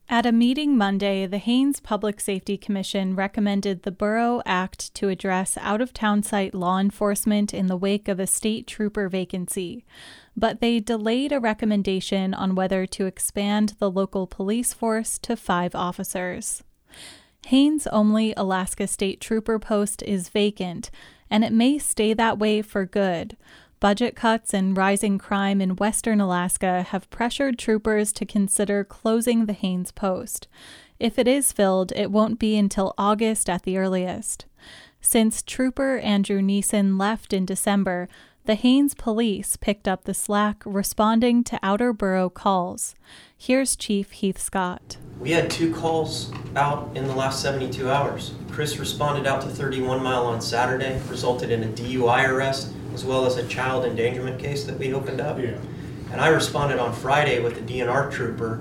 At a meeting Monday, the Haines Public Safety Commission recommended the borough act to address out-of-town site law enforcement in the wake of a state trooper vacancy, but they delayed a recommendation on whether to expand the local police force to 5 officers. Haines-only Alaska State Trooper post is vacant, and it may stay that way for good. Budget cuts and rising crime in western Alaska have pressured troopers to consider closing the Haines post. If it is filled, it won't be until August at the earliest. Since Trooper Andrew Neeson left in December, the Haines police picked up the slack responding to outer borough calls. Here's Chief Heath Scott. We had 2 calls out in the last 72 hours. Chris responded out to 31 Mile on Saturday, resulted in a DUI arrest, as well as a child endangerment case that we opened up. Yeah. And I responded on Friday with a DNR trooper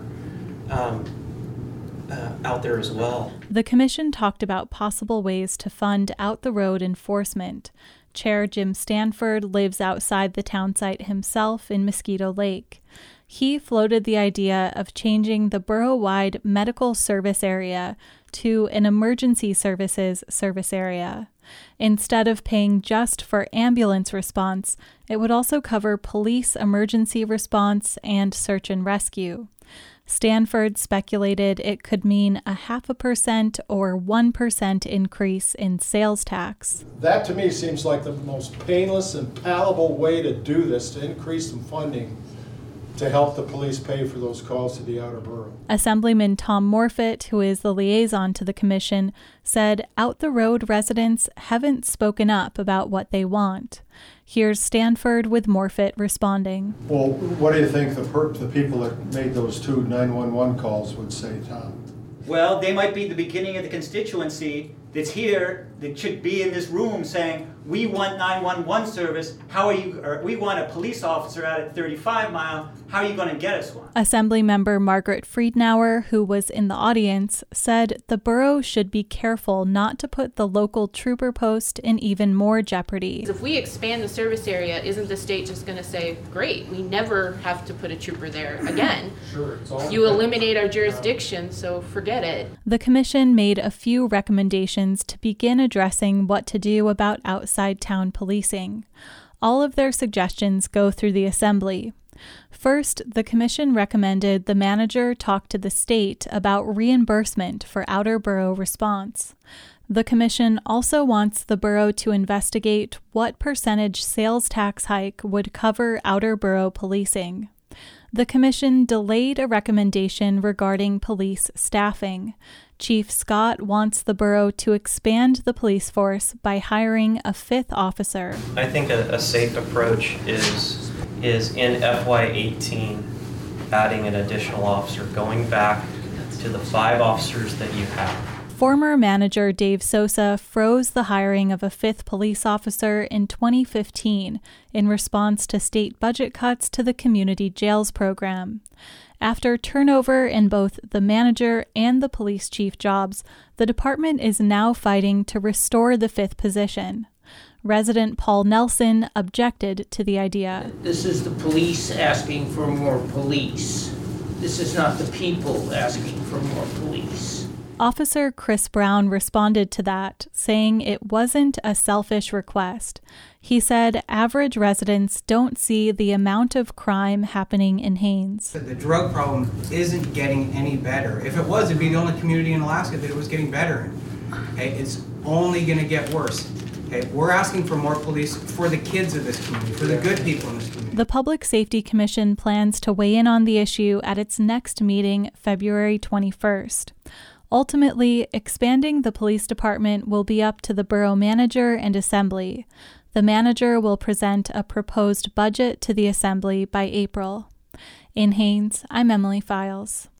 out there as well. The commission talked about possible ways to fund out-the-road enforcement. Chair Jim Stanford lives outside the town site himself in Mosquito Lake. He floated the idea of changing the borough-wide medical service area to an emergency services service area. Instead of paying just for ambulance response, it would also cover police emergency response and search and rescue. Stanford speculated it could mean a 0.5% or 1% increase in sales tax. That to me seems like the most painless and palatable way to do this, to increase some funding to help the police pay for those calls to the outer borough. Assemblyman Tom Morfitt, who is the liaison to the commission, said out-the-road residents haven't spoken up about what they want. Here's Stanford with Morfitt responding. Well, what do you think the people that made those 2 911 calls would say, Tom? Well, they might be the beginning of the constituency that's here, that should be in this room saying, we want 911 service, or we want a police officer out at 35 Mile, how are you going to get us one? Assemblymember Margaret Friedenauer, who was in the audience, said the borough should be careful not to put the local trooper post in even more jeopardy. If we expand the service area, isn't the state just going to say, great, we never have to put a trooper there again? Sure. You eliminate our jurisdiction, so forget it. The commission made a few recommendations to begin addressing what to do about outside town policing. All of their suggestions go through the assembly. First, the commission recommended the manager talk to the state about reimbursement for outer borough response. The commission also wants the borough to investigate what percentage sales tax hike would cover outer borough policing. The commission delayed a recommendation regarding police staffing. Chief Scott wants the borough to expand the police force by hiring a 5th officer. I think a safe approach is in FY18 adding an additional officer, going back to the 5 officers that you have. Former manager Dave Sosa froze the hiring of a 5th police officer in 2015 in response to state budget cuts to the community jails program. After turnover in both the manager and the police chief jobs, the department is now fighting to restore the 5th position. Resident Paul Nelson objected to the idea. This is the police asking for more police. This is not the people asking for more police. Officer Chris Brown responded to that, saying it wasn't a selfish request. He said average residents don't see the amount of crime happening in Haines. The drug problem isn't getting any better. If it was, it'd be the only community in Alaska that it was getting better in. Okay? It's only going to get worse. Okay? We're asking for more police for the kids of this community, for the good people in this community. The Public Safety Commission plans to weigh in on the issue at its next meeting, February 21st. Ultimately, expanding the police department will be up to the borough manager and assembly. The manager will present a proposed budget to the assembly by April. In Haines, I'm Emily Files.